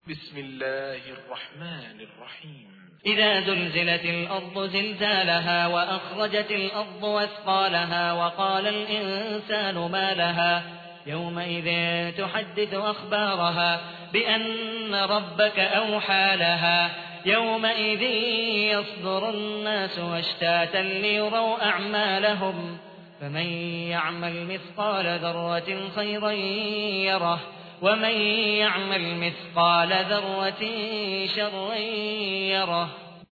بسم الله الرحمن الرحيم إذا زلزلت الأرض زلزالها وأخرجت الأرض أثقالها وقال الإنسان ما لها يومئذ تحدث أخبارها بأن ربك أوحى لها يومئذ يصدر الناس أشتاتا ليروا أعمالهم فمن يعمل مثقال ذرة خيرا يره ومن يعمل مثقال ذرة شرا يره